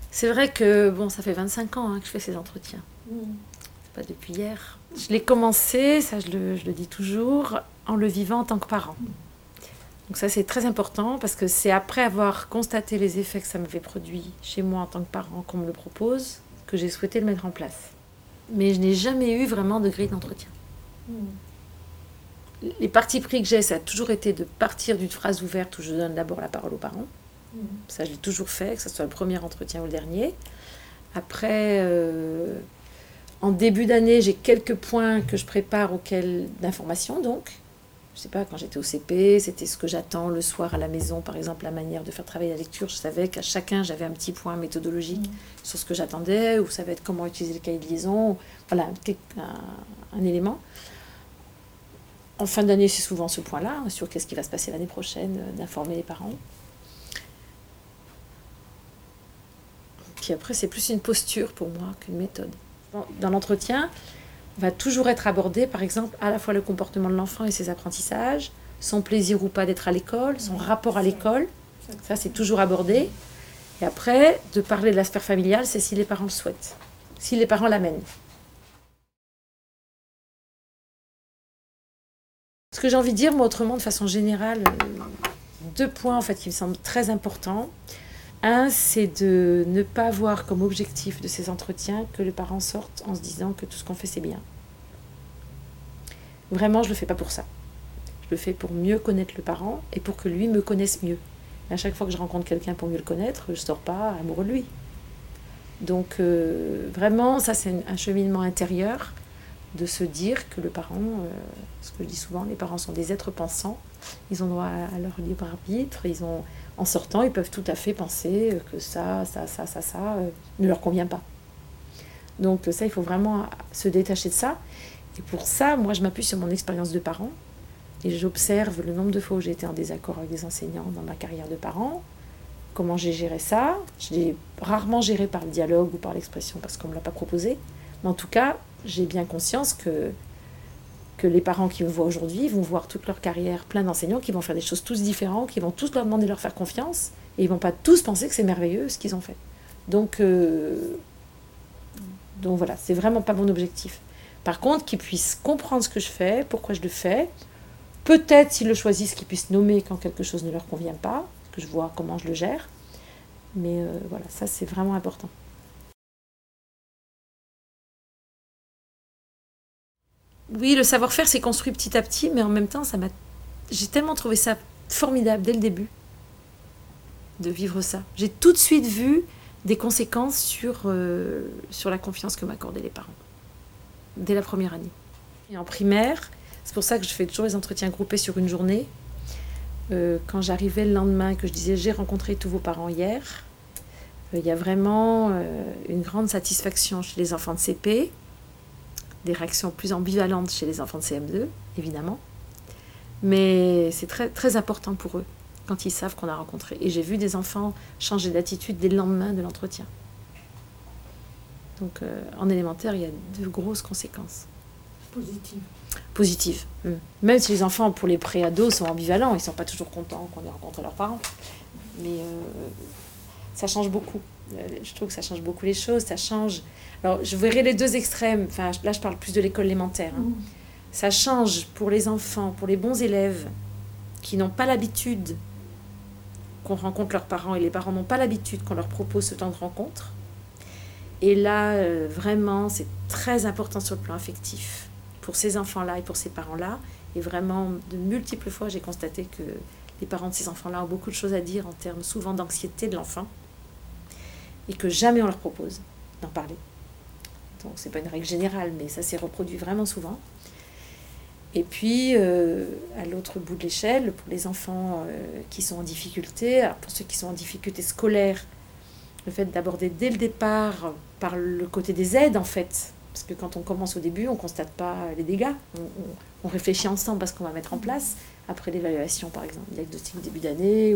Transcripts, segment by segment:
C'est vrai que, bon, ça fait 25 ans que je fais ces entretiens. C'est pas depuis hier. Je l'ai commencé, ça je le dis toujours, en le vivant en tant que parent. Donc ça c'est très important parce que c'est après avoir constaté les effets que ça m'avait produit chez moi en tant que parent qu'on me le propose que j'ai souhaité le mettre en place. Mais je n'ai jamais eu vraiment de grille d'entretien. Les partis pris que j'ai, ça a toujours été de partir d'une phrase ouverte où je donne d'abord la parole aux parents. Ça je l'ai toujours fait, que ce soit le premier entretien ou le dernier. Après, en début d'année, j'ai quelques points que je prépare d'information donc. Je sais pas, quand j'étais au CP, c'était ce que j'attends le soir à la maison, par exemple, la manière de faire travailler la lecture. Je savais qu'à chacun, j'avais un petit point méthodologique sur ce que j'attendais, ou ça va être comment utiliser le cahier de liaison, voilà, un élément. En fin d'année, c'est souvent ce point-là, sur qu'est-ce qui va se passer l'année prochaine, d'informer les parents. Puis après, c'est plus une posture pour moi qu'une méthode. Dans l'entretien, va toujours être abordé, par exemple, à la fois le comportement de l'enfant et ses apprentissages, son plaisir ou pas d'être à l'école, son rapport à l'école, ça c'est toujours abordé. Et après, de parler de la sphère familiale, c'est si les parents le souhaitent, si les parents l'amènent. Ce que j'ai envie de dire, moi autrement, de façon générale, 2 points en fait qui me semblent très importants. Un, c'est de ne pas avoir comme objectif de ces entretiens que les parents sortent en se disant que tout ce qu'on fait c'est bien. Vraiment, je ne le fais pas pour ça. Je le fais pour mieux connaître le parent et pour que lui me connaisse mieux. Et à chaque fois que je rencontre quelqu'un pour mieux le connaître, je ne sors pas amoureux de lui. Donc vraiment, ça c'est un cheminement intérieur de se dire que le parent, ce que je dis souvent, les parents sont des êtres pensants, ils ont droit à leur libre arbitre, en sortant, ils peuvent tout à fait penser que ça ne leur convient pas. Donc ça, il faut vraiment se détacher de ça. Et pour ça, moi, je m'appuie sur mon expérience de parent et j'observe le nombre de fois où j'ai été en désaccord avec des enseignants dans ma carrière de parent, comment j'ai géré ça. Je l'ai rarement géré par le dialogue ou par l'expression parce qu'on ne me l'a pas proposé. Mais en tout cas, j'ai bien conscience que les parents qui me voient aujourd'hui vont voir toute leur carrière plein d'enseignants qui vont faire des choses tous différentes, qui vont tous leur demander de leur faire confiance et ils ne vont pas tous penser que c'est merveilleux ce qu'ils ont fait. Donc voilà, c'est vraiment pas mon objectif. Par contre, qu'ils puissent comprendre ce que je fais, pourquoi je le fais. Peut-être, s'ils le choisissent, qu'ils puissent nommer quand quelque chose ne leur convient pas, que je vois comment je le gère. Mais voilà, ça c'est vraiment important. Oui, le savoir-faire s'est construit petit à petit, mais en même temps, j'ai tellement trouvé ça formidable dès le début de vivre ça. J'ai tout de suite vu des conséquences sur la confiance que m'accordaient les parents, dès la première année. Et en primaire, c'est pour ça que je fais toujours les entretiens groupés sur une journée. Quand j'arrivais le lendemain, que je disais « j'ai rencontré tous vos parents hier », il y a vraiment une grande satisfaction chez les enfants de CP, des réactions plus ambivalentes chez les enfants de CM2, évidemment. Mais c'est très, très important pour eux, quand ils savent qu'on a rencontré. Et j'ai vu des enfants changer d'attitude dès le lendemain de l'entretien. Donc en élémentaire, il y a de grosses conséquences. Positives. Même si les enfants, pour les pré-ados, sont ambivalents, ils ne sont pas toujours contents qu'on ait rencontré leurs parents. Mais ça change beaucoup. Je trouve que ça change beaucoup les choses. Ça change. Alors, je verrai les 2 extrêmes. Enfin, là, je parle plus de l'école élémentaire. Ça change pour les enfants, pour les bons élèves qui n'ont pas l'habitude qu'on rencontre leurs parents et les parents n'ont pas l'habitude qu'on leur propose ce temps de rencontre. Et là, vraiment, c'est très important sur le plan affectif pour ces enfants-là et pour ces parents-là. Et vraiment, de multiples fois, j'ai constaté que les parents de ces enfants-là ont beaucoup de choses à dire en termes souvent d'anxiété de l'enfant et que jamais on leur propose d'en parler. Donc, c'est pas une règle générale, mais ça s'est reproduit vraiment souvent. Et puis, à l'autre bout de l'échelle, pour les enfants qui sont en difficulté, alors pour ceux qui sont en difficulté scolaire, le fait d'aborder dès le départ par le côté des aides, en fait, parce que quand on commence au début, on ne constate pas les dégâts. On réfléchit ensemble à ce qu'on va mettre en place, après l'évaluation, par exemple, diagnostic début d'année.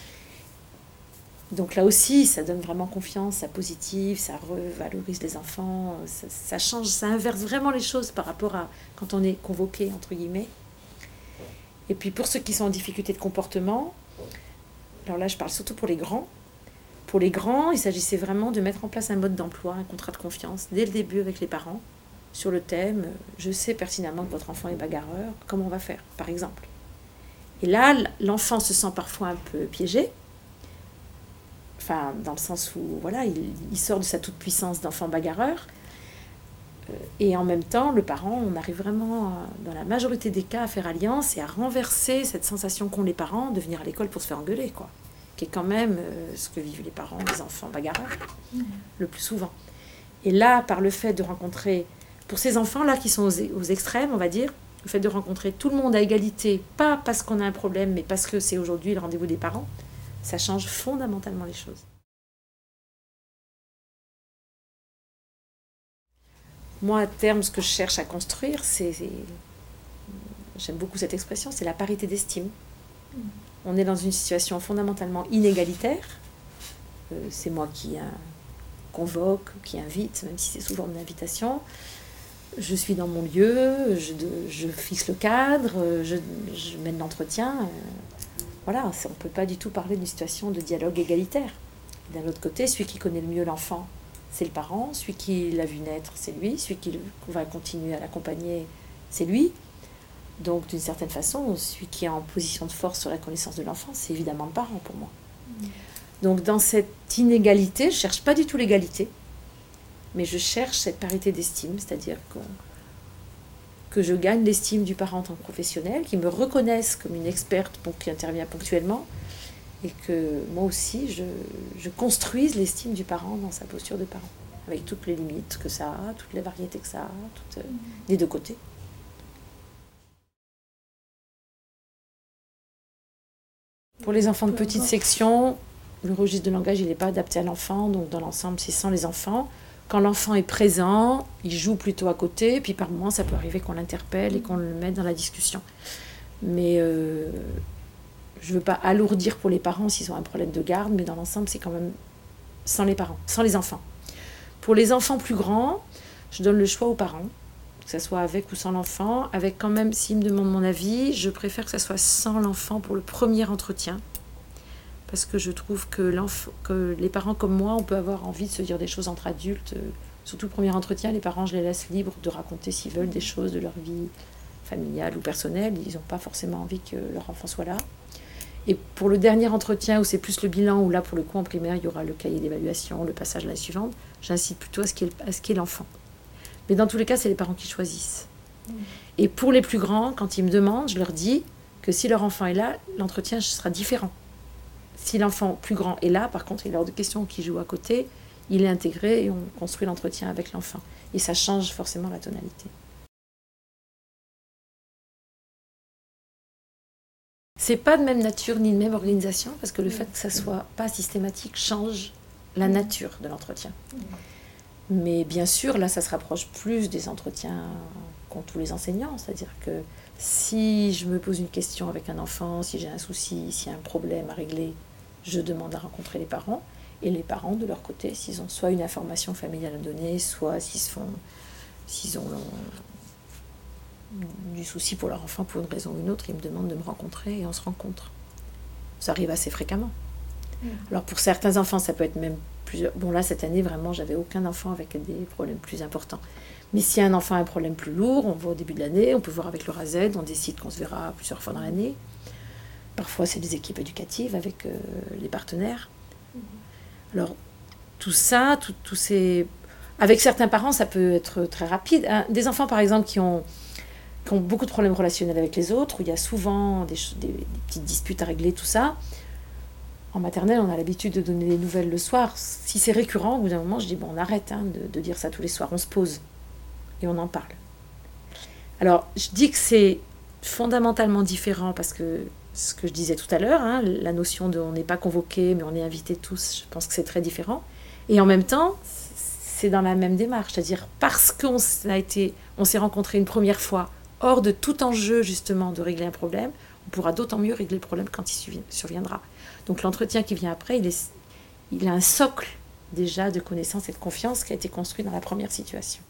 Donc là aussi, ça donne vraiment confiance, ça positive, ça revalorise les enfants, ça change, ça inverse vraiment les choses par rapport à quand on est convoqué, entre guillemets. Et puis pour ceux qui sont en difficulté de comportement, alors là je parle surtout pour les grands Pour les grands, il s'agissait vraiment de mettre en place un mode d'emploi, un contrat de confiance, dès le début avec les parents, sur le thème « Je sais pertinemment que votre enfant est bagarreur, comment on va faire ?» par exemple. Et là, l'enfant se sent parfois un peu piégé, enfin, dans le sens où voilà, il sort de sa toute-puissance d'enfant bagarreur, et en même temps, le parent, on arrive vraiment, dans la majorité des cas, à faire alliance et à renverser cette sensation qu'ont les parents de venir à l'école pour se faire engueuler, quoi, qui est quand même ce que vivent les parents des enfants bagarreurs, le plus souvent. Et là, par le fait de rencontrer, pour ces enfants-là qui sont aux extrêmes, on va dire, le fait de rencontrer tout le monde à égalité, pas parce qu'on a un problème, mais parce que c'est aujourd'hui le rendez-vous des parents, ça change fondamentalement les choses. Moi, à terme, ce que je cherche à construire, j'aime beaucoup cette expression, c'est la parité d'estime. On est dans une situation fondamentalement inégalitaire. C'est moi qui convoque, qui invite, même si c'est souvent une invitation. Je suis dans mon lieu, je fixe le cadre, je mène l'entretien. Voilà, on ne peut pas du tout parler d'une situation de dialogue égalitaire. D'un autre côté, celui qui connaît le mieux l'enfant, c'est le parent. Celui qui l'a vu naître, c'est lui. Celui qui va continuer à l'accompagner, c'est lui. Donc, d'une certaine façon, celui qui est en position de force sur la connaissance de l'enfant, c'est évidemment le parent pour moi. Donc, dans cette inégalité, je ne cherche pas du tout l'égalité, mais je cherche cette parité d'estime, c'est-à-dire que je gagne l'estime du parent en tant que professionnel, qui me reconnaisse comme une experte qui intervient ponctuellement, et que moi aussi, je construise l'estime du parent dans sa posture de parent, avec toutes les limites que ça a, toutes les variétés que ça a, toutes, des deux côtés. Pour les enfants de petite section, le registre de langage, il n'est pas adapté à l'enfant, donc dans l'ensemble, c'est sans les enfants. Quand l'enfant est présent, il joue plutôt à côté, puis par moments, ça peut arriver qu'on l'interpelle et qu'on le mette dans la discussion. Mais je ne veux pas alourdir pour les parents s'ils ont un problème de garde, mais dans l'ensemble, c'est quand même sans les parents, sans les enfants. Pour les enfants plus grands, je donne le choix aux parents, que ce soit avec ou sans l'enfant. Avec quand même, s'ils me demandent mon avis, je préfère que ce soit sans l'enfant pour le premier entretien. Parce que je trouve que les parents comme moi, on peut avoir envie de se dire des choses entre adultes. Surtout le premier entretien, les parents, je les laisse libres de raconter s'ils veulent des choses de leur vie familiale ou personnelle. Ils n'ont pas forcément envie que leur enfant soit là. Et pour le dernier entretien, où c'est plus le bilan, où là, pour le coup, en primaire, il y aura le cahier d'évaluation, le passage à l'année suivante, j'incite plutôt à ce qu'est l'enfant. Mais dans tous les cas, c'est les parents qui choisissent. Et pour les plus grands, quand ils me demandent, je leur dis que si leur enfant est là, l'entretien sera différent. Si l'enfant plus grand est là, par contre, il est hors de question qu'il joue à côté, il est intégré et on construit l'entretien avec l'enfant. Et ça change forcément la tonalité. C'est pas de même nature ni de même organisation, parce que le fait que ça soit pas systématique change la nature de l'entretien. Mais bien sûr, là, ça se rapproche plus des entretiens qu'ont tous les enseignants. C'est-à-dire que si je me pose une question avec un enfant, si j'ai un souci, s'il y a un problème à régler, je demande à rencontrer les parents. Et les parents, de leur côté, s'ils ont soit une information familiale à donner, soit s'ils ont du souci pour leur enfant pour une raison ou une autre, ils me demandent de me rencontrer et on se rencontre. Ça arrive assez fréquemment. Alors pour certains enfants, ça peut être même plusieurs. Bon là, cette année, vraiment, j'avais aucun enfant avec des problèmes plus importants. Mais si un enfant a un problème plus lourd, on voit au début de l'année, on peut voir avec le RAZ, on décide qu'on se verra plusieurs fois dans l'année. Parfois, c'est des équipes éducatives avec les partenaires. Alors, tout ça, tous ces... Avec certains parents, ça peut être très rapide. Des enfants, par exemple, qui ont beaucoup de problèmes relationnels avec les autres, où il y a souvent des petites disputes à régler, tout ça. En maternelle, on a l'habitude de donner des nouvelles le soir. Si c'est récurrent, au bout d'un moment, je dis, bon, on arrête de dire ça tous les soirs. On se pose et on en parle. Alors, je dis que c'est fondamentalement différent parce que ce que je disais tout à l'heure, la notion de on n'est pas convoqué, mais on est invité tous, je pense que c'est très différent. Et en même temps, c'est dans la même démarche. C'est-à-dire, parce qu'on s'est rencontrés une première fois, hors de tout enjeu, justement, de régler un problème, on pourra d'autant mieux régler le problème quand il surviendra. Donc l'entretien qui vient après, il a un socle déjà de connaissance et de confiance qui a été construit dans la première situation.